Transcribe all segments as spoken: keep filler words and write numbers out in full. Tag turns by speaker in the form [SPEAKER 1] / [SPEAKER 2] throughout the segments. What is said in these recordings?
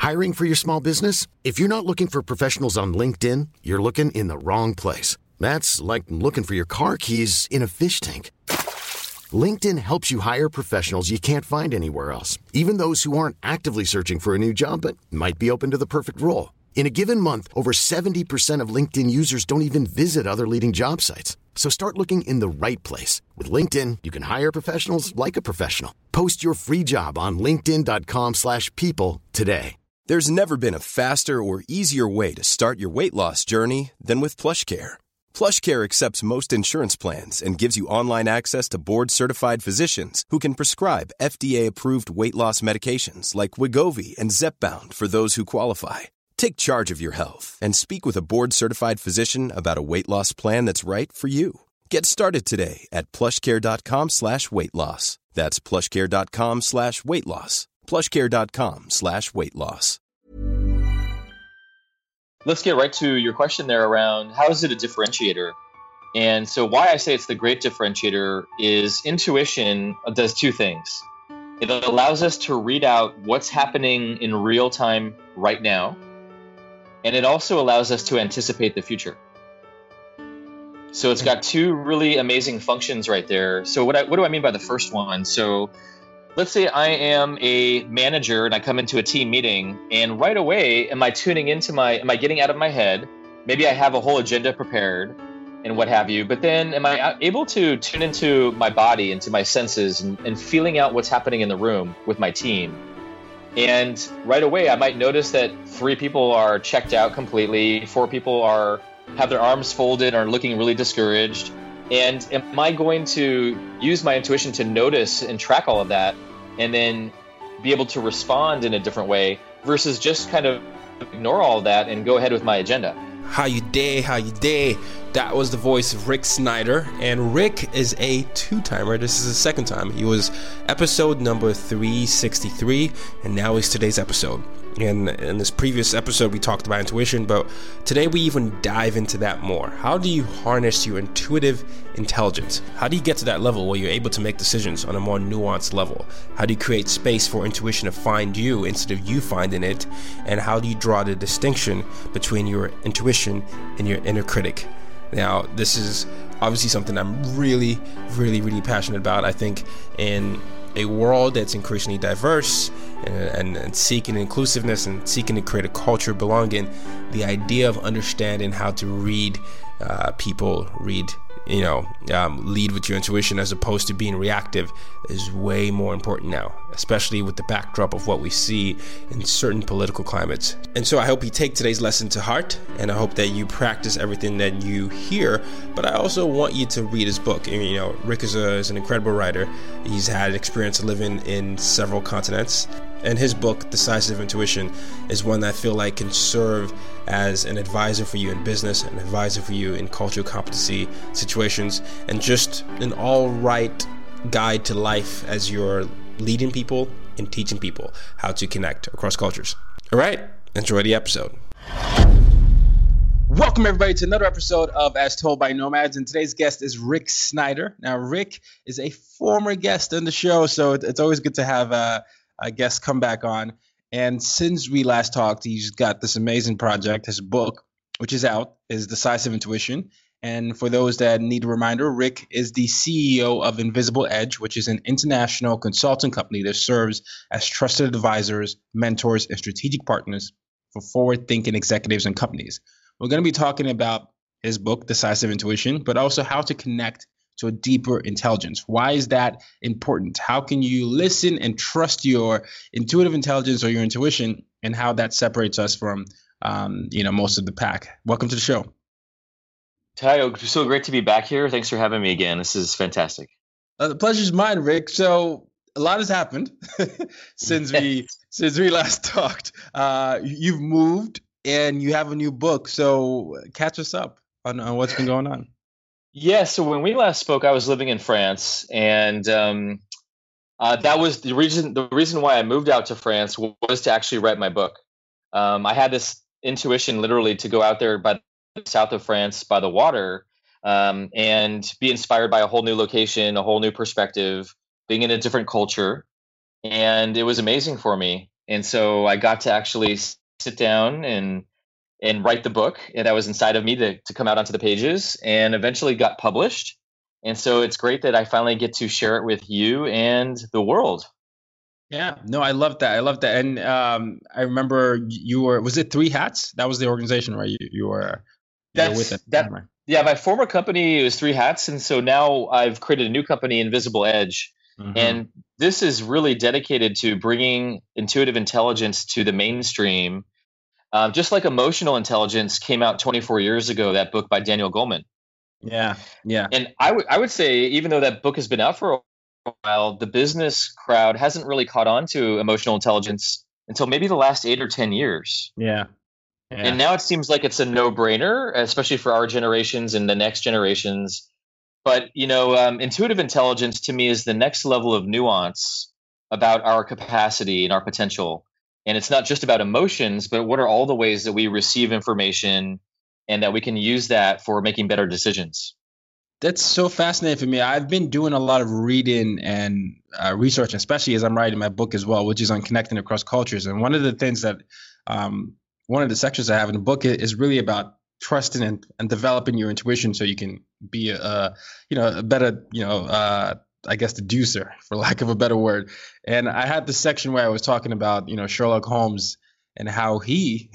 [SPEAKER 1] Hiring for your small business? If you're not looking for professionals on LinkedIn, you're looking in the wrong place. That's like looking for your car keys in a fish tank. LinkedIn helps you hire professionals you can't find anywhere else, even those who aren't actively searching for a new job but might be open to the perfect role. In a given month, over seventy percent of LinkedIn users don't even visit other leading job sites. So start looking in the right place. With LinkedIn, you can hire professionals like a professional. Post your free job on linkedin.com slash people today.
[SPEAKER 2] There's never been a faster or easier way to start your weight loss journey than with PlushCare. PlushCare accepts most insurance plans and gives you online access to board-certified physicians who can prescribe F D A-approved weight loss medications like Wegovy and Zepbound for those who qualify. Take charge of your health and speak with a board-certified physician about a weight loss plan that's right for you. Get started today at plushcare.com slash weight loss. That's plushcare.com slash weight loss. plushcare.com slash weight loss.
[SPEAKER 3] Let's get right to your question there around how is it a differentiator? And so why I say it's the great differentiator is intuition does two things. It allows us to read out what's happening in real time right now. And it also allows us to anticipate the future. So it's got two really amazing functions right there. So what, I, what do I mean by the first one? So let's say I am a manager and I come into a team meeting, and right away, am I tuning into my, am I getting out of my head? Maybe I have a whole agenda prepared and what have you, but then am I able to tune into my body, into my senses, and, and feeling out what's happening in the room with my team? And right away, I might notice that three people are checked out completely, four people are have their arms folded, are looking really discouraged. And am I going to use my intuition to notice and track all of that and then be able to respond in a different way versus just kind of ignore all of that and go ahead with my agenda?
[SPEAKER 4] How you day, how you day. That was the voice of Rick Snyder, and Rick is a two-timer. This is his second time. He was episode number three sixty-three, and now he's today's episode. And in this previous episode, we talked about intuition, but today we even dive into that more. How do you harness your intuitive intelligence? How do you get to that level where you're able to make decisions on a more nuanced level? How do you create space for intuition to find you instead of you finding it? And how do you draw the distinction between your intuition and your inner critic? Now, this is obviously something I'm really, really, really passionate about. I think in a world that's increasingly diverse and, and, and seeking inclusiveness and seeking to create a culture of belonging, the idea of understanding how to read uh, people, read, you know, um, lead with your intuition as opposed to being reactive is way more important now, especially with the backdrop of what we see in certain political climates. And so I hope you take today's lesson to heart, and I hope that you practice everything that you hear, but I also want you to read his book. And, you know, Rick is, a, is an incredible writer. He's had experience living in several continents, and his book, Decisive Intuition, is one that I feel like can serve as an advisor for you in business, an advisor for you in cultural competency situations, and just an all-right guide to life as you're leading people and teaching people how to connect across cultures. All right, enjoy the episode. Welcome, everybody, to another episode of As Told by Nomads, and today's guest is Rick Snyder. Now, Rick is a former guest on the show, so it's always good to have a, a guest come back on. And since we last talked, he's got this amazing project. His book, which is out, is Decisive Intuition. And for those that need a reminder, Rick is the C E O of Invisible Edge, which is an international consulting company that serves as trusted advisors, mentors, and strategic partners for forward-thinking executives and companies. We're going to be talking about his book, Decisive Intuition, but also how to connect to a deeper intelligence. Why is that important? How can you listen and trust your intuitive intelligence or your intuition, and how that separates us from, um, you know, most of the pack? Welcome to the show.
[SPEAKER 3] Tayo, so great to be back here. Thanks for having me again. This is fantastic.
[SPEAKER 4] Uh, the pleasure's mine, Rick. So a lot has happened since we since we last talked. Uh, you've moved and you have a new book. So catch us up on, on what's been going on.
[SPEAKER 3] Yeah, so when we last spoke, I was living in France, and um, uh, that was the reason. The reason why I moved out to France was to actually write my book. Um, I had this intuition, literally, to go out there by the south of France, by the water, um, and be inspired by a whole new location, a whole new perspective, being in a different culture, and it was amazing for me. And so I got to actually s- sit down and and write the book that was inside of me to, to come out onto the pages, and eventually got published. And so it's great that I finally get to share it with you and the world.
[SPEAKER 4] Yeah, no, I love that. I love that. And um, I remember you were, was it Three Hats? That was the organization, right? You, you were, you were with
[SPEAKER 3] That's
[SPEAKER 4] it.
[SPEAKER 3] that. Yeah, my former company was Three Hats, and so now I've created a new company, Invisible Edge,
[SPEAKER 4] Mm-hmm.
[SPEAKER 3] and this is really dedicated to bringing intuitive intelligence to the mainstream. Um, just like Emotional Intelligence came out twenty-four years ago, that book by Daniel Goleman.
[SPEAKER 4] Yeah, yeah.
[SPEAKER 3] And I would I would say, even though that book has been out for a while, the business crowd hasn't really caught on to emotional intelligence until maybe the last eight or ten years.
[SPEAKER 4] Yeah. Yeah.
[SPEAKER 3] And now it seems like it's a no-brainer, especially for our generations and the next generations. But, you know, um, intuitive intelligence to me is the next level of nuance about our capacity and our potential. And it's not just about emotions, but what are all the ways that we receive information and that we can use that for making better decisions.
[SPEAKER 4] That's so fascinating for me. I've been doing a lot of reading and uh, research, especially as I'm writing my book as well, which is on connecting across cultures. And one of the things that, um, one of the sections I have in the book is really about trusting and, and developing your intuition so you can be a, a you know, a better, you know, uh, I guess, deducer, for lack of a better word. And I had this section where I was talking about, you know, Sherlock Holmes and how he,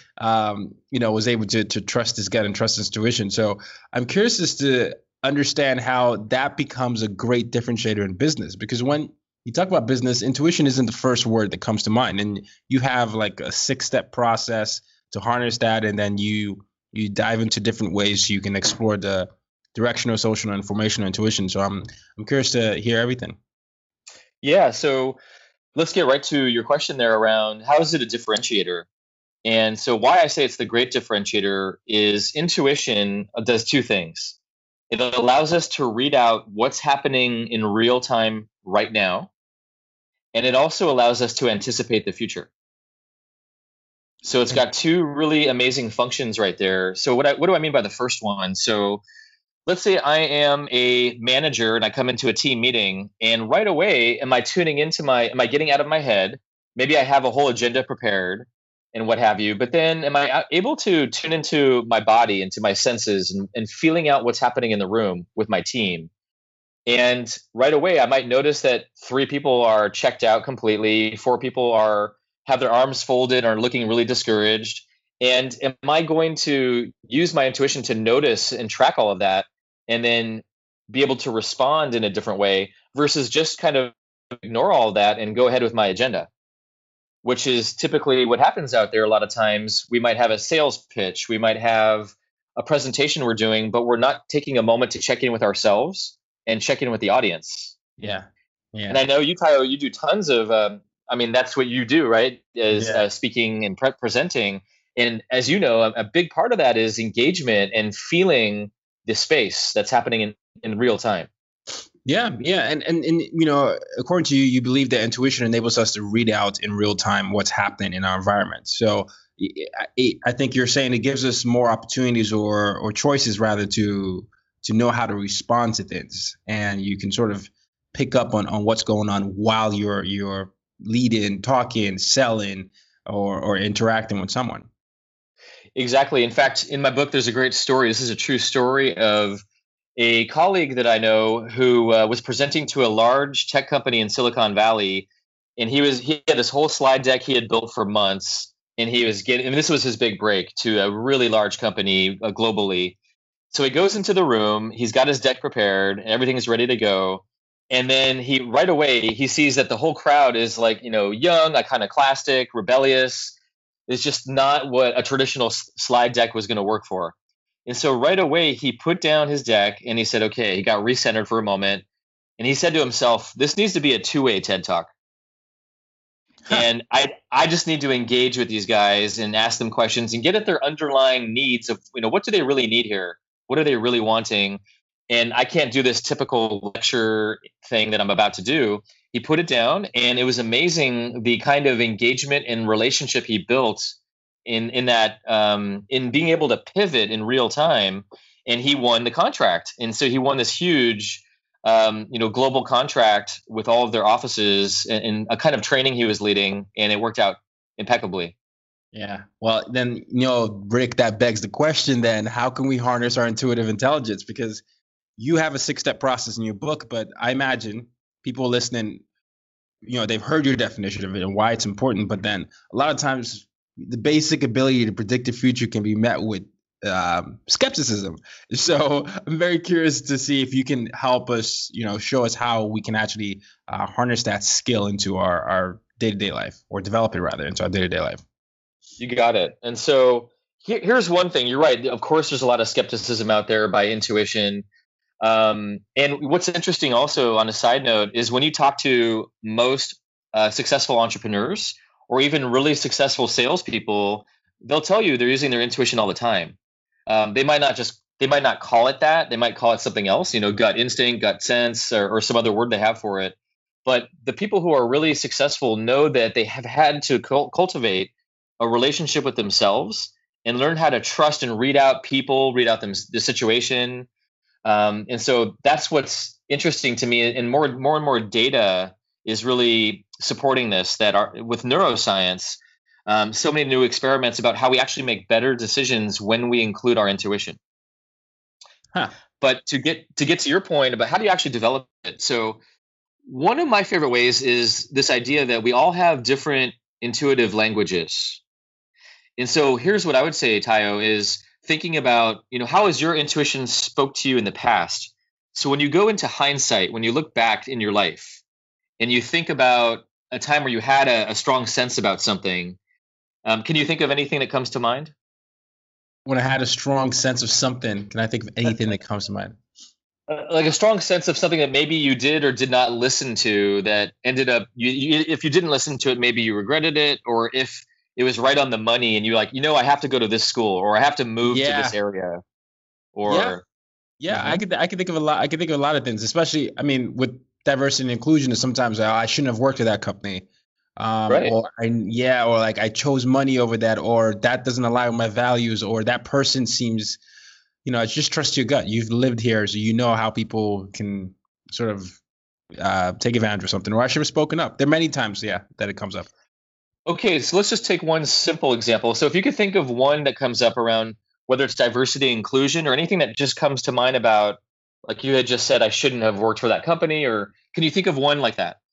[SPEAKER 4] um, you know, was able to to trust his gut and trust his intuition. So I'm curious as to understand how that becomes a great differentiator in business, because when you talk about business, intuition isn't the first word that comes to mind, and you have like a six step process to harness that, and then you you dive into different ways so you can explore the directional, social, and informational intuition. So I'm I'm curious to hear everything.
[SPEAKER 3] Yeah, so let's get right to your question there around how is it a differentiator? And so why I say it's the great differentiator is intuition does two things. It allows us to read out what's happening in real time right now, and it also allows us to anticipate the future. So it's got two really amazing functions right there. So what I, what do I mean by the first one? So let's say I am a manager and I come into a team meeting, and right away, am I tuning into my, am I getting out of my head? Maybe I have a whole agenda prepared and what have you, but then am I able to tune into my body, into my senses, and, and feeling out what's happening in the room with my team? And right away, I might notice that three people are checked out completely, four people are have their arms folded or looking really discouraged. And am I going to use my intuition to notice and track all of that, and then be able to respond in a different way versus just kind of ignore all of that and go ahead with my agenda? Which is typically what happens out there a lot of times. We might have a sales pitch, we might have a presentation we're doing, but we're not taking a moment to check in with ourselves and check in with the audience.
[SPEAKER 4] Yeah. Yeah.
[SPEAKER 3] And I know you, Tayo, you do tons of, um, I mean, that's what you do, right? Is
[SPEAKER 4] Yeah.
[SPEAKER 3] uh, speaking and pre- presenting. And as you know, a, a big part of that is engagement and feeling the space that's happening in, in real time.
[SPEAKER 4] Yeah, yeah, and, and and you know, according to you, you believe that intuition enables us to read out in real time what's happening in our environment. So I, I think you're saying it gives us more opportunities or or choices rather to to know how to respond to things, and you can sort of pick up on, on what's going on while you're you're leading, talking, selling, or or interacting with someone.
[SPEAKER 3] Exactly. In fact, in my book, there's a great story. This is a true story of a colleague that I know who uh, was presenting to a large tech company in Silicon Valley, and he was he had this whole slide deck he had built for months, and he was getting, and this was his big break to a really large company uh, globally. So he goes into the room, he's got his deck prepared, and everything is ready to go. And then he right away he sees that the whole crowd is like, you know, young, iconoclastic, rebellious. It's just not what a traditional s- slide deck was going to work for. And so right away, he put down his deck and he said, okay, he got recentered for a moment. And he said to himself, this needs to be a two-way TED Talk. And I I just need to engage with these guys and ask them questions and get at their underlying needs of, you know, what do they really need here? What are they really wanting? And I can't do this typical lecture thing that I'm about to do. He put it down, and it was amazing the kind of engagement and relationship he built in in that um, in being able to pivot in real time, and he won the contract. And so he won this huge um, you know, global contract with all of their offices and, and a kind of training he was leading, and it worked out impeccably.
[SPEAKER 4] Yeah. Well, then, you know, Rick, that begs the question then, how can we harness our intuitive intelligence? Because you have a six-step process in your book, but I imagine people listening, you know, they've heard your definition of it and why it's important, but then a lot of times the basic ability to predict the future can be met with um, skepticism. So I'm very curious to see if you can help us, you know, show us how we can actually uh, harness that skill into our, our day-to-day life, or develop it rather into our day-to-day life.
[SPEAKER 3] You got it. And so here, here's one thing. You're right. Of course, there's a lot of skepticism out there by intuition. Um, and what's interesting also on a side note is when you talk to most uh, successful entrepreneurs or even really successful salespeople, they'll tell you they're using their intuition all the time. Um, they might not just, they might not call it that. They might call it something else, you know, gut instinct, gut sense, or, or some other word they have for it. But the people who are really successful know that they have had to cul- cultivate a relationship with themselves and learn how to trust and read out people, read out them, the situation. Um, and so that's what's interesting to me. And more, more and more data is really supporting this, that our, with neuroscience, um, so many new experiments about how we actually make better decisions when we include our intuition.
[SPEAKER 4] Huh.
[SPEAKER 3] But to get to get to your point about how do you actually develop it? So one of my favorite ways is this idea that we all have different intuitive languages. And so here's what I would say, Tayo, is thinking about, you know, how has your intuition spoke to you in the past? So when you go into hindsight, when you look back in your life and you think about a time where you had a, a strong sense about something, um, can you think of anything that comes to mind?
[SPEAKER 4] When I had a strong sense of something, can I think of anything that comes to mind?
[SPEAKER 3] Uh, like a strong sense of something that maybe you did or did not listen to that ended up, you, you, if you didn't listen to it, maybe you regretted it, or if it was right on the money and you're like, you know, I have to go to this school or I have to move
[SPEAKER 4] Yeah.
[SPEAKER 3] to this area. Or
[SPEAKER 4] Yeah, yeah
[SPEAKER 3] Mhm.
[SPEAKER 4] I could I could think of a lot. I could think of a lot of things, especially, I mean, with diversity and inclusion. Sometimes I, I shouldn't have worked at that company, um,
[SPEAKER 3] Right.
[SPEAKER 4] or I, yeah, or like I chose money over that, or that doesn't align with my values, or that person seems, you know, it's just trust your gut. You've lived here, so you know how people can sort of uh, take advantage of something. Or I should have spoken up. There are many times, yeah, that it comes up.
[SPEAKER 3] Okay, so let's just take one simple example. So if you could think of one that comes up around whether it's diversity, inclusion, or anything that just comes to mind about, like you had just said, I shouldn't have worked for that company, or can you think of one like that?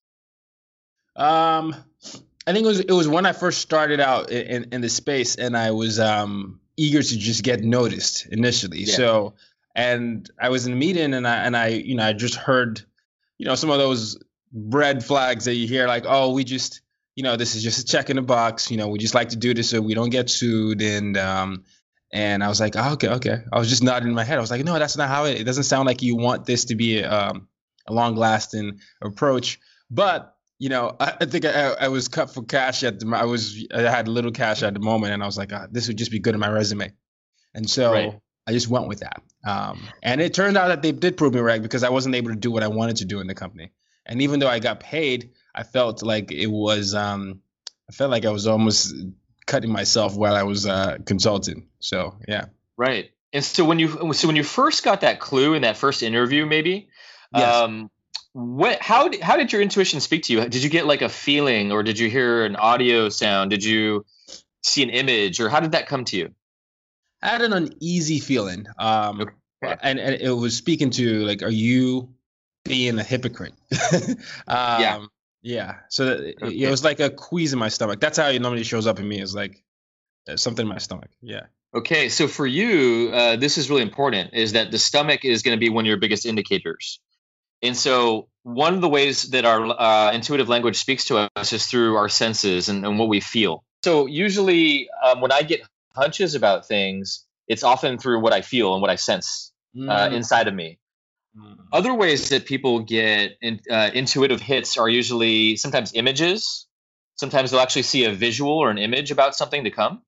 [SPEAKER 4] Um, I think it was it was when I first started out in, in, in the space, and I was um eager to just get noticed initially.
[SPEAKER 3] Yeah.
[SPEAKER 4] So, and I was in a meeting, and I and I you know I just heard, you know, some of those red flags that you hear, like, oh, we just, you know, this is just a check in the box. You know, we just like to do this so we don't get sued. And um, and I was like, oh, okay, okay. I was just nodding my head. I was like, no, that's not how it. It doesn't sound like you want this to be um, a long lasting approach. But you know, I, I think I, I was cut for cash at the. I was I had little cash at the moment, and I was like, ah, this would just be good in my resume. And so
[SPEAKER 3] Right.
[SPEAKER 4] I just went with that. Um, and it turned out that they did prove me right, because I wasn't able to do what I wanted to do in the company. And even though I got paid, I felt like it was, um, I felt like I was almost cutting myself while I was uh, consulting. So, yeah.
[SPEAKER 3] Right. And so when you so when you first got that clue in that first interview, maybe,
[SPEAKER 4] Yes.
[SPEAKER 3] um, what how did, how did your intuition speak to you? Did you get like a feeling, or did you hear an audio sound? Did you see an image, or how did that come to you?
[SPEAKER 4] I had an uneasy feeling. Um,
[SPEAKER 3] Okay.
[SPEAKER 4] and, and it was speaking to, like, are you being a hypocrite? um,
[SPEAKER 3] Yeah.
[SPEAKER 4] Yeah. So that, it,
[SPEAKER 3] Okay.
[SPEAKER 4] it was like a quease in my stomach. That's how it normally shows up in me, is like uh, something in my stomach. Yeah.
[SPEAKER 3] Okay, so for you, uh, this is really important, is that the stomach is going to be one of your biggest indicators. And so one of the ways that our uh, intuitive language speaks to us is through our senses and, and what we feel. So usually um, when I get hunches about things, it's often through what I feel and what I sense uh,
[SPEAKER 4] Mm.
[SPEAKER 3] inside of me.
[SPEAKER 4] Mm.
[SPEAKER 3] Other ways that people get in, uh, intuitive hits are usually sometimes images. Sometimes they'll actually see a visual or an image about something to come.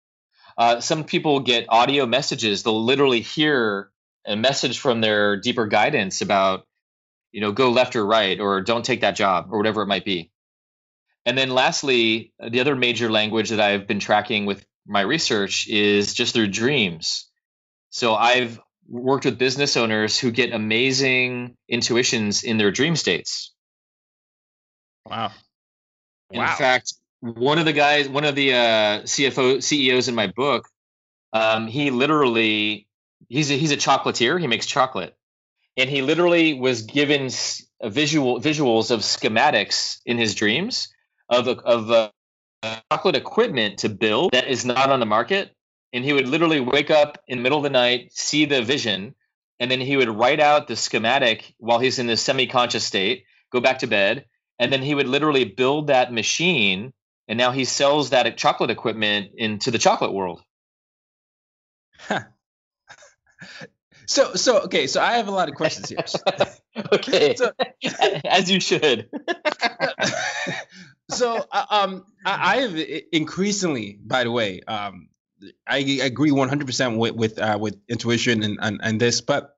[SPEAKER 3] Uh, some people get audio messages. They'll literally hear a message from their deeper guidance about, you know, go left or right, or don't take that job, or whatever it might be. And then lastly, the other major language that I've been tracking with my research is just through dreams. So I've worked with business owners who get amazing intuitions in their dream states.
[SPEAKER 4] Wow.
[SPEAKER 3] In
[SPEAKER 4] Wow.
[SPEAKER 3] fact, one of the guys, one of the uh, C F O, C E Os in my book, um, he literally, he's a, he's a chocolatier. He makes chocolate. And he literally was given s- a visual visuals of schematics in his dreams of, a- of uh, chocolate equipment to build that is not on the market. And he would literally wake up in the middle of the night, see the vision, and then he would write out the schematic while he's in this semi-conscious state, go back to bed, and then he would literally build that machine. And now he sells that chocolate equipment into the chocolate world.
[SPEAKER 4] Huh. So, so okay. So I have a lot of questions here.
[SPEAKER 3] Okay,
[SPEAKER 4] So,
[SPEAKER 3] as you should.
[SPEAKER 4] so uh, um, I, I have increasingly, by the way, um, I agree one hundred percent with with uh, with intuition and, and and this, but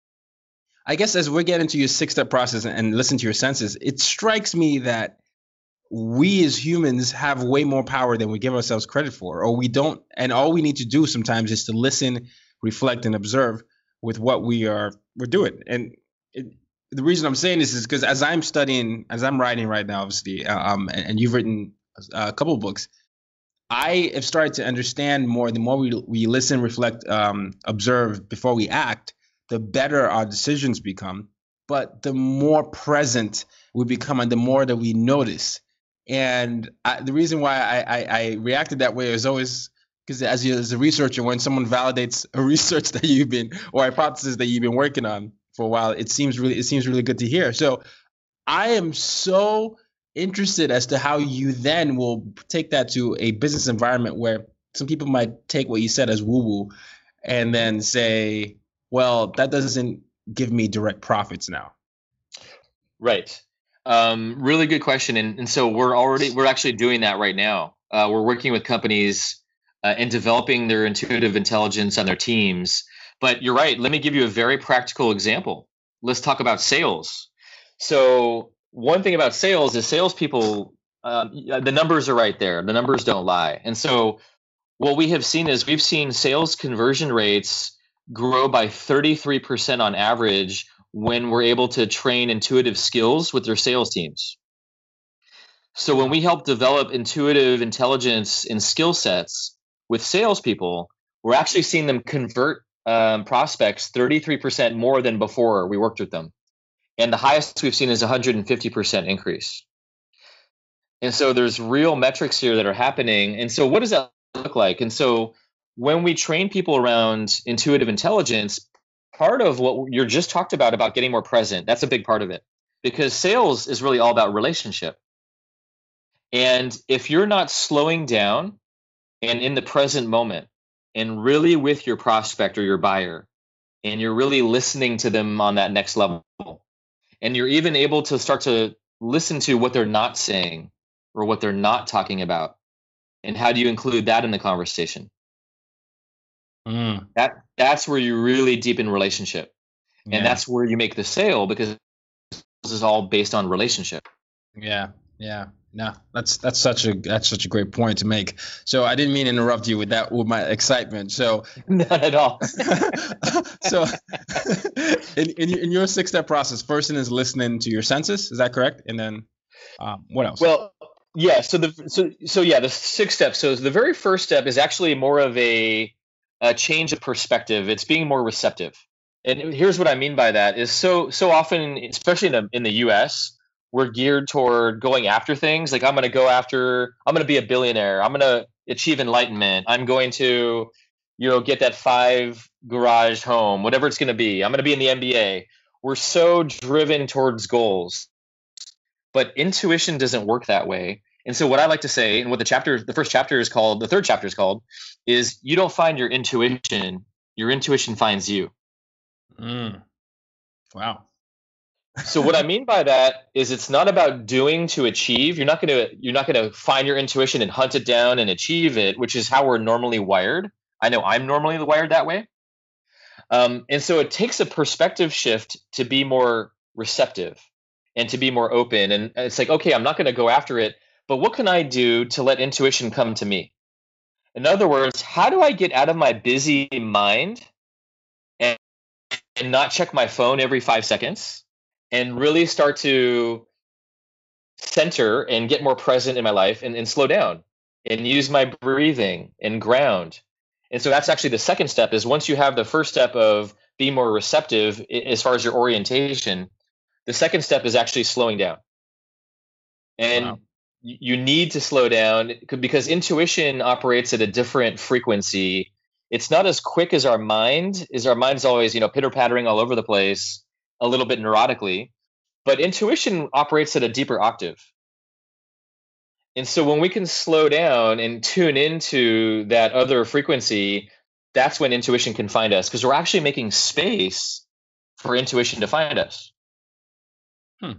[SPEAKER 4] I guess as we get into your six step process and listen to your senses, it strikes me that we as humans have way more power than we give ourselves credit for, or we don't. And all we need to do sometimes is to listen, reflect, and observe with what we are we're doing. And it, the reason I'm saying this is because as I'm studying, as I'm writing right now, obviously, uh, um, and, and you've written a couple of books, I have started to understand more. The more we we listen, reflect, um, observe before we act, the better our decisions become. But the more present we become, and the more that we notice. And I, the reason why I, I, I reacted that way is always because as, you, as a researcher, when someone validates a research that you've been or hypothesis that you've been working on for a while, it seems really it seems really good to hear. So I am so interested as to how you then will take that to a business environment where some people might take what you said as woo-woo and then say, well, that doesn't give me direct profits now.
[SPEAKER 3] Right. Um, really good question. And, and so we're already, we're actually doing that right now. Uh, we're working with companies uh, and developing their intuitive intelligence on their teams. But you're right. Let me give you a very practical example. Let's talk about sales. So one thing about sales is salespeople, uh, the numbers are right there. The numbers don't lie. And so what we have seen is we've seen sales conversion rates grow by thirty-three percent on average when we're able to train intuitive skills with their sales teams. So when we help develop intuitive intelligence and skill sets with salespeople, we're actually seeing them convert um, prospects thirty-three percent more than before we worked with them. And the highest we've seen is one hundred fifty percent increase. And so there's real metrics here that are happening. And so what does that look like? And so when we train people around intuitive intelligence, part of what you're just talked about, about getting more present, that's a big part of it. Because sales is really all about relationship. And if you're not slowing down and in the present moment and really with your prospect or your buyer, and you're really listening to them on that next level, and you're even able to start to listen to what they're not saying or what they're not talking about, and how do you include that in the conversation?
[SPEAKER 4] Mm.
[SPEAKER 3] That that's where you really deepen relationship.
[SPEAKER 4] Yeah.
[SPEAKER 3] And that's where you make the sale, because this is all based on relationship.
[SPEAKER 4] Yeah, yeah, no, that's that's such a that's such a great point to make. So I didn't mean to interrupt you with that with my excitement. So
[SPEAKER 3] Not at all.
[SPEAKER 4] so in in, in your six step process, first thing is listening to your senses. Is that correct? And then um, what else?
[SPEAKER 3] Well, yeah. So the so so yeah, the six steps. So the very first step is actually more of a, a change of perspective. It's being more receptive. And here's what I mean by that is so so often, especially in the in the U S, we're geared toward going after things. Like I'm going to go after, I'm going to be a billionaire. I'm going to achieve enlightenment. I'm going to, you know, get that five garage home, whatever it's going to be. I'm going to be in the N B A. We're so driven towards goals, but intuition doesn't work that way. And so what I like to say, and what the chapter, the first chapter is called, the third chapter is called, is you don't find your intuition, your intuition finds you.
[SPEAKER 4] Mm. Wow.
[SPEAKER 3] So what I mean by that is it's not about doing to achieve. You're not going to you're not going to find your intuition and hunt it down and achieve it, which is how we're normally wired. I know I'm normally wired that way. Um, and so it takes a perspective shift to be more receptive and to be more open. And it's like, okay, I'm not going to go after it, but what can I do to let intuition come to me? In other words, how do I get out of my busy mind and and not check my phone every five seconds and really start to center and get more present in my life and, and slow down and use my breathing and ground. And so that's actually the second step is once you have the first step of being more receptive as far as your orientation, the second step is actually slowing down. And wow. you need to slow down because intuition operates at a different frequency. It's not as quick as our mind, is our mind's always, you know, pitter-pattering all over the place, a little bit neurotically. But intuition operates at a deeper octave. And so when we can slow down and tune into that other frequency, that's when intuition can find us because we're actually making space for intuition to find us.
[SPEAKER 5] Hmm.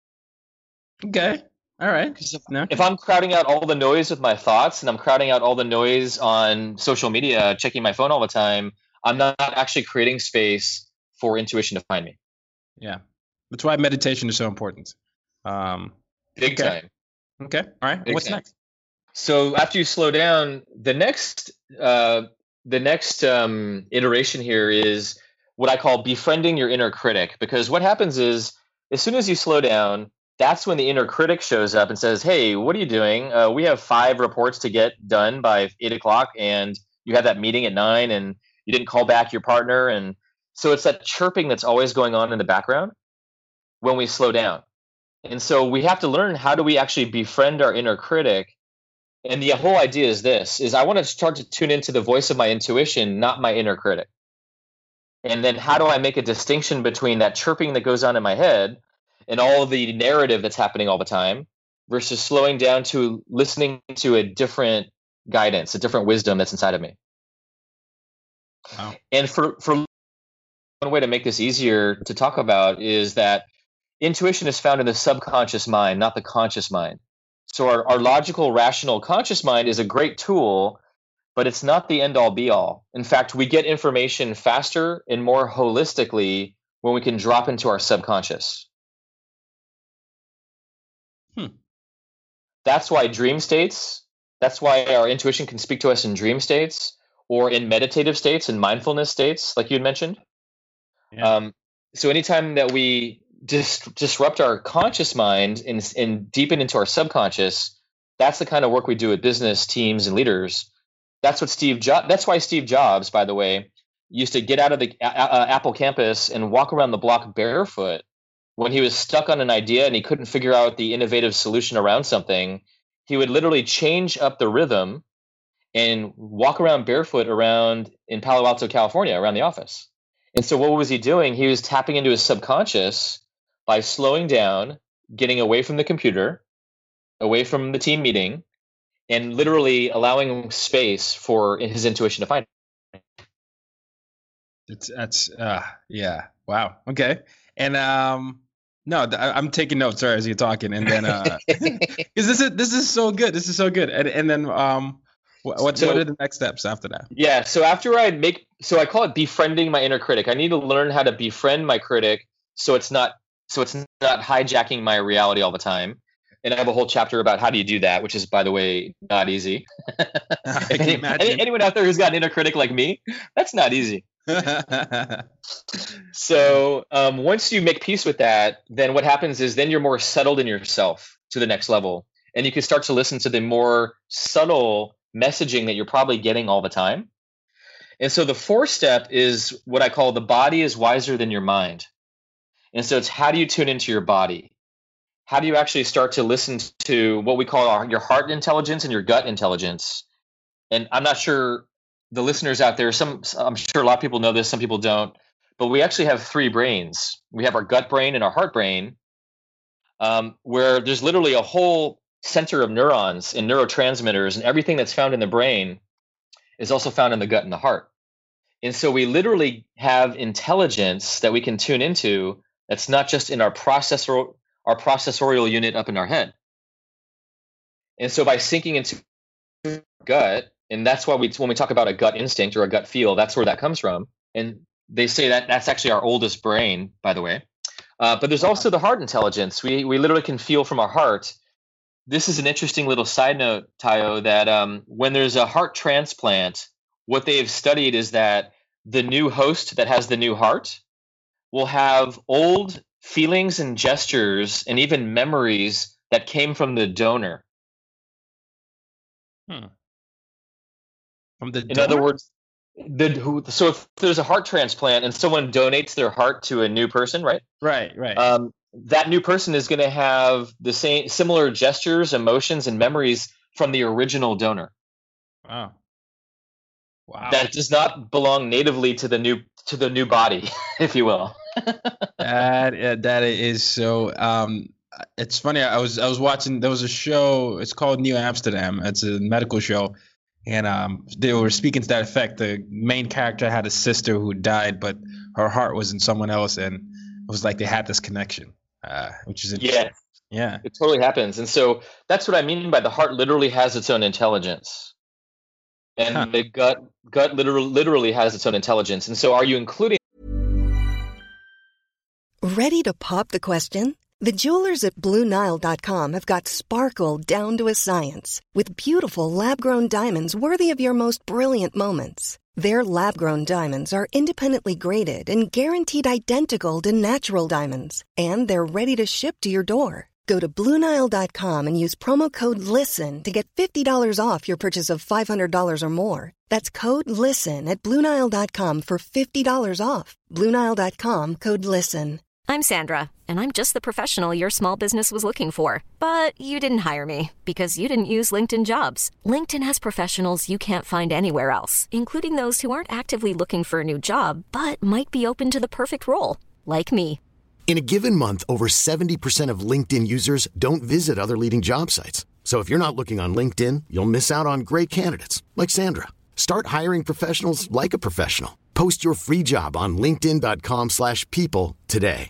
[SPEAKER 5] Okay. All right.
[SPEAKER 3] If, no. if I'm crowding out all the noise with my thoughts and I'm crowding out all the noise on social media, checking my phone all the time, I'm not actually creating space for intuition to find me.
[SPEAKER 5] Yeah. That's why meditation is so important. Um,
[SPEAKER 3] Big
[SPEAKER 5] okay.
[SPEAKER 3] time.
[SPEAKER 5] Okay. All right.
[SPEAKER 3] Big
[SPEAKER 5] What's
[SPEAKER 3] time.
[SPEAKER 5] next?
[SPEAKER 3] So after you slow down, the next uh, the next um, iteration here is what I call befriending your inner critic. Because what happens is as soon as you slow down, that's when the inner critic shows up and says, hey, what are you doing? Uh, we have five reports to get done by eight o'clock and you had that meeting at nine and you didn't call back your partner. And so it's that chirping that's always going on in the background when we slow down. And so we have to learn how do we actually befriend our inner critic. And the whole idea is this, is I want to start to tune into the voice of my intuition, not my inner critic. And then how do I make a distinction between that chirping that goes on in my head and all the narrative that's happening all the time versus slowing down to listening to a different guidance, a different wisdom that's inside of me.
[SPEAKER 5] Wow.
[SPEAKER 3] And for, for one way to make this easier to talk about is that intuition is found in the subconscious mind, not the conscious mind. So our, our logical, rational, conscious mind is a great tool, but it's not the end-all, be-all. In fact, we get information faster and more holistically when we can drop into our subconscious.
[SPEAKER 5] Hmm.
[SPEAKER 3] That's why dream states, that's why our intuition can speak to us in dream states or in meditative states and mindfulness states, like you had mentioned.
[SPEAKER 5] Yeah.
[SPEAKER 3] Um, so anytime that we dis- disrupt our conscious mind and, and deepen into our subconscious, that's the kind of work we do with business teams and leaders. That's what Steve Jo- That's why Steve Jobs, by the way, used to get out of the uh, uh, Apple campus and walk around the block barefoot when he was stuck on an idea and he couldn't figure out the innovative solution around something. He would literally change up the rhythm and walk around barefoot around in Palo Alto, California, around the office. And so what was he doing? He was tapping into his subconscious by slowing down, getting away from the computer, away from the team meeting, and literally allowing space for his intuition to find him.
[SPEAKER 5] It's that's uh yeah. Wow. Okay. And um no, I, I'm taking notes, sorry, as you're talking, and then uh because this is this is so good. This is so good. And and then um what what,
[SPEAKER 3] So-
[SPEAKER 5] what are the next steps after that?
[SPEAKER 3] Yeah. So after I make, so I call it befriending my inner critic. I need to learn how to befriend my critic, so it's not, so it's not hijacking my reality all the time. And I have a whole chapter about how do you do that, which is, by the way, not easy.
[SPEAKER 5] I can
[SPEAKER 3] Any-
[SPEAKER 5] imagine.
[SPEAKER 3] any- anyone out there who's got an inner critic like me, that's not easy. So um, once you make peace with that, then what happens is then you're more settled in yourself to the next level. And you can start to listen to the more subtle messaging that you're probably getting all the time. And so the fourth step is what I call the body is wiser than your mind. And so it's how do you tune into your body? How do you actually start to listen to what we call our, your heart intelligence and your gut intelligence? And I'm not sure the listeners out there, some I'm sure a lot of people know this, some people don't, but we actually have three brains. We have our gut brain and our heart brain, um, where there's literally a whole center of neurons and neurotransmitters, and everything that's found in the brain is also found in the gut and the heart. And so we literally have intelligence that we can tune into that's not just in our processor, our processorial unit up in our head. And so by sinking into gut, and that's why we, when we talk about a gut instinct or a gut feel, that's where that comes from. And they say that that's actually our oldest brain, by the way. Uh, but there's also the heart intelligence. We we literally can feel from our heart. This is an interesting little side note, Tayo, that um, when there's a heart transplant, what they've studied is that the new host that has the new heart will have old feelings and gestures and even memories that came from the donor.
[SPEAKER 5] Hmm. From the
[SPEAKER 3] In
[SPEAKER 5] donor?
[SPEAKER 3] other words, the who, so if there's a heart transplant and someone donates their heart to a new person, right?
[SPEAKER 5] Right, right.
[SPEAKER 3] Um, that new person is going to have the same similar gestures, emotions, and memories from the original donor.
[SPEAKER 5] Wow. Wow.
[SPEAKER 3] That does not belong natively to the new to the new body, if you will.
[SPEAKER 5] that uh, that is so. Um, it's funny. I was I was watching. There was a show. It's called New Amsterdam. It's a medical show, and um, they were speaking to that effect. The main character had a sister who died, but her heart was in someone else, and it was like they had this connection, uh, which is interesting.
[SPEAKER 3] Yeah,
[SPEAKER 5] yeah,
[SPEAKER 3] it totally happens. And so that's what I mean by the heart literally has its own intelligence. And huh. the gut gut literally literally has its own intelligence. And so are you including?
[SPEAKER 6] Ready to pop the question? The jewelers at Blue Nile dot com have got sparkle down to a science with beautiful lab-grown diamonds worthy of your most brilliant moments. Their lab-grown diamonds are independently graded and guaranteed identical to natural diamonds. And they're ready to ship to your door. Go to Blue Nile dot com and use promo code LISTEN to get fifty dollars off your purchase of five hundred dollars or more. That's code LISTEN at Blue Nile dot com for fifty dollars off. Blue Nile dot com, code LISTEN.
[SPEAKER 7] I'm Sandra, and I'm just the professional your small business was looking for. But you didn't hire me because you didn't use LinkedIn Jobs. LinkedIn has professionals you can't find anywhere else, including those who aren't actively looking for a new job, but might be open to the perfect role, like me.
[SPEAKER 1] In a given month, over seventy percent of LinkedIn users don't visit other leading job sites. So if you're not looking on LinkedIn, you'll miss out on great candidates like Sandra. Start hiring professionals like a professional. Post your free job on linkedin dot com slash people today.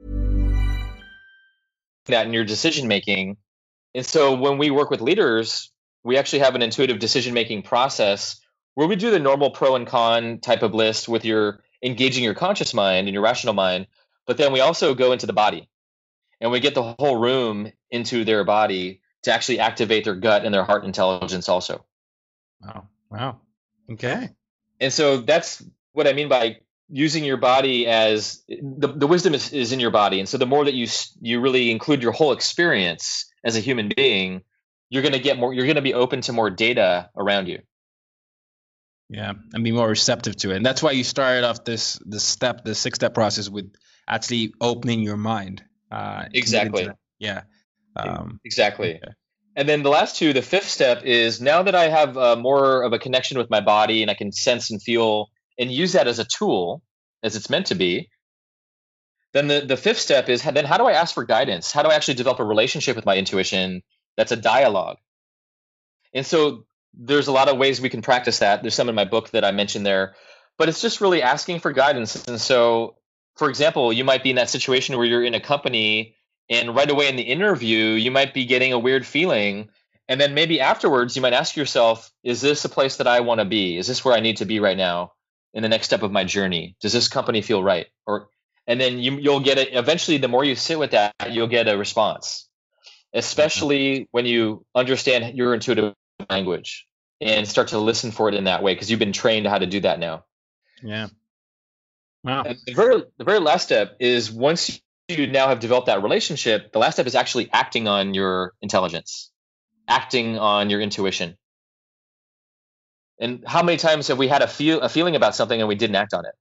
[SPEAKER 3] That in your decision making. And so when we work with leaders, we actually have an intuitive decision making process where we do the normal pro and con type of list with your engaging your conscious mind and your rational mind. But then we also go into the body and we get the whole room into their body to actually activate their gut and their heart intelligence also.
[SPEAKER 5] Wow. Wow. Okay.
[SPEAKER 3] And so that's what I mean by using your body as the, the wisdom is, is in your body. And so the more that you you really include your whole experience as a human being, you're going to get more, you're going to be open to more data around you.
[SPEAKER 5] Yeah. And be more receptive to it. And that's why you started off this, this step, the six step process with actually opening your mind. Uh,
[SPEAKER 3] exactly.
[SPEAKER 5] Yeah. Um,
[SPEAKER 3] exactly. Okay. And then the last two, the fifth step is now that I have uh, more of a connection with my body and I can sense and feel and use that as a tool as it's meant to be. Then the, the fifth step is then how do I ask for guidance? How do I actually develop a relationship with my intuition that's a dialogue? And so there's a lot of ways we can practice that. There's some in my book that I mentioned there, but it's just really asking for guidance. And so, for example, you might be in that situation where you're in a company and right away in the interview, you might be getting a weird feeling. And then maybe afterwards, you might ask yourself, is this a place that I want to be? Is this where I need to be right now in the next step of my journey? Does this company feel right? Or, and then you, you'll get it. Eventually, the more you sit with that, you'll get a response, especially when you understand your intuitive language and start to listen for it in that way, because you've been trained how to do that now.
[SPEAKER 5] Yeah. Wow.
[SPEAKER 3] And the very, the very last step is once you now have developed that relationship, the last step is actually acting on your intelligence, acting on your intuition. And how many times have we had a feel a feeling about something and we didn't act on it?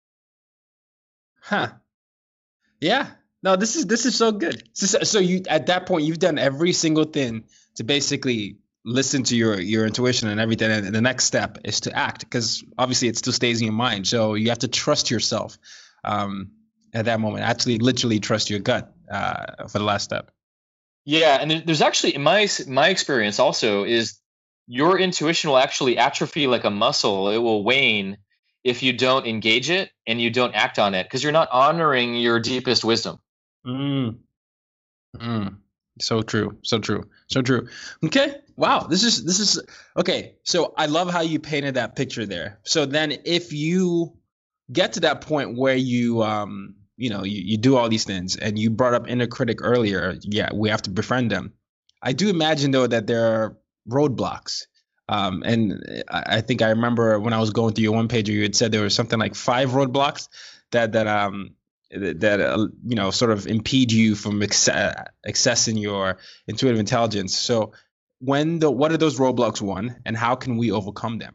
[SPEAKER 5] Huh. Yeah. No, this is this is so good. So, so you at that point you've done every single thing to basically listen to your your intuition and everything. And the next step is to act, because obviously it still stays in your mind. So you have to trust yourself um, at that moment. Actually, literally trust your gut uh, for the last step.
[SPEAKER 3] Yeah, and there's actually in my my experience also is your intuition will actually atrophy like a muscle. It will wane if you don't engage it and you don't act on it, because you're not honoring your deepest wisdom.
[SPEAKER 5] Mm. Mm. So true. So true. So true. Okay. Wow. This is, this is, okay. So I love how you painted that picture there. So then if you get to that point where you, um, you know, you, you do all these things, and you brought up inner critic earlier. Yeah, we have to befriend them. I do imagine though that there are roadblocks. Um, and I, I think I remember when I was going through your one pager, you had said there was something like five roadblocks that, that, um, that uh, you know sort of impede you from ex- accessing your intuitive intelligence. So when the what are those roadblocks, one, and how can we overcome them?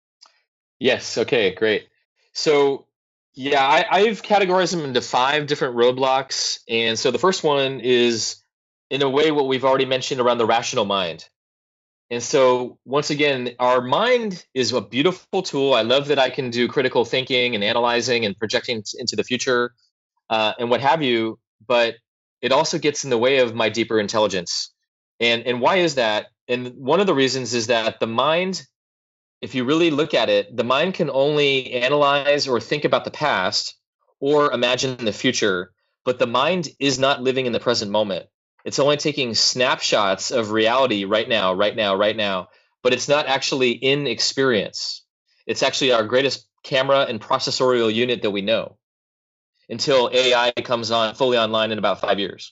[SPEAKER 3] Yes. Okay. Great. So yeah, I, I've categorized them into five different roadblocks, and so the first one is, in a way, what we've already mentioned around the rational mind. And so, once again, our mind is a beautiful tool. I love that I can do critical thinking and analyzing and projecting t- into the future uh, and what have you, but it also gets in the way of my deeper intelligence. And, and why is that? And one of the reasons is that the mind, if you really look at it, the mind can only analyze or think about the past or imagine the future, but the mind is not living in the present moment. It's only taking snapshots of reality right now, right now, right now, but it's not actually in experience. It's actually our greatest camera and processorial unit that we know, until A I comes on fully online in about five years.